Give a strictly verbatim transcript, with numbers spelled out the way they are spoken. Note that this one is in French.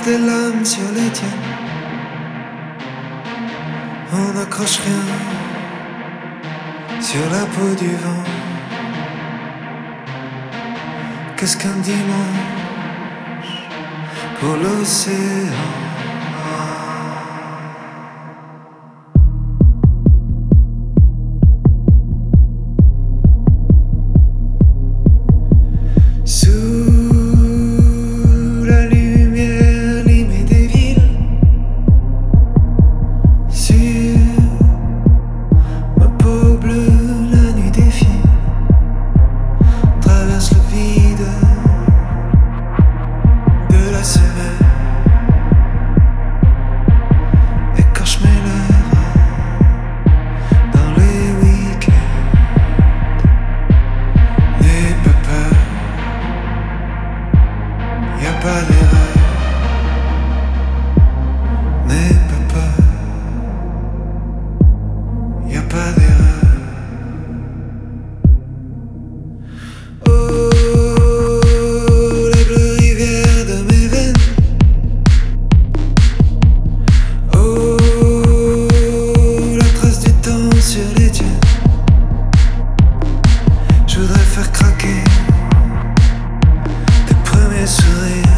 traces des lames sur les tiennes. On n'accroche rien sur la peau du vent. Qu'est-ce qu'un dimanche pour l'océan? Pas d'erreur, n'aie pas peur, y a pas d'erreur. Oh, la bleue rivière de mes veines. Oh, la trace du temps sur les tiennes. Je voudrais faire craquer tes premiers sourires.